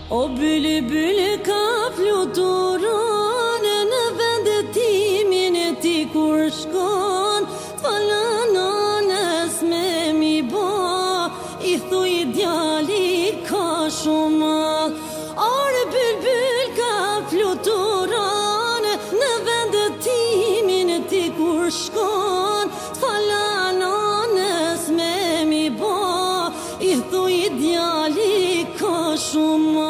O bülbül ka fluturon në vendetimin e ti kur shkon, t'falanonës me mi bo, i thuj djali ka shumë mall. Ore bülbül ka fluturon në vendetimin e ti kur shkon, t'falanonës me mi bo, i thuj djali ka shumë mall.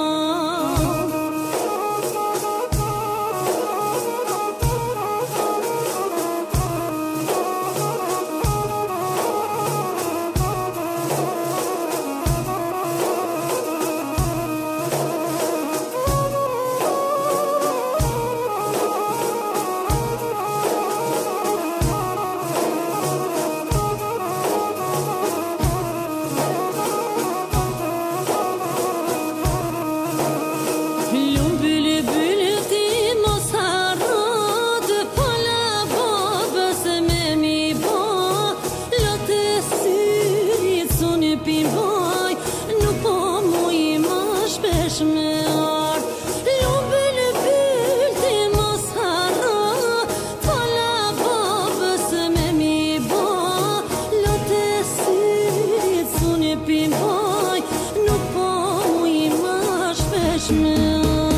Nuk po mu i ma shpesh me ardh. Lu bülbül ti mos harro, t'fala babës me mi bo, lote syrit suni pimboj, nuk po mu i ma shpesh me ardh.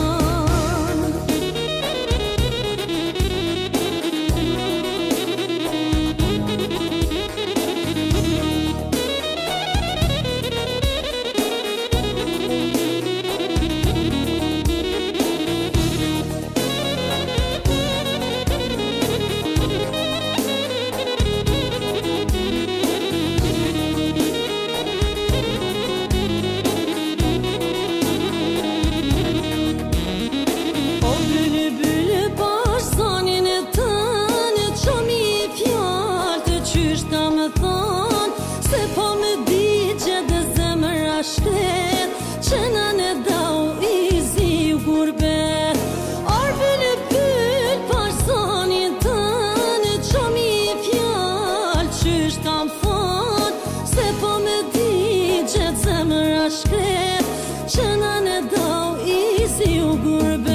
Se po me digje dhe zemra shtet, që na ne dau i zi u gurbet. Or bülbül pash zonin tënë, që mi fjall qysh kam thon. Se po me digje dhe zemra shtet, që na ne dau i zi u gurbet.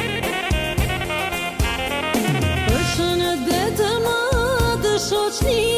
Shoqni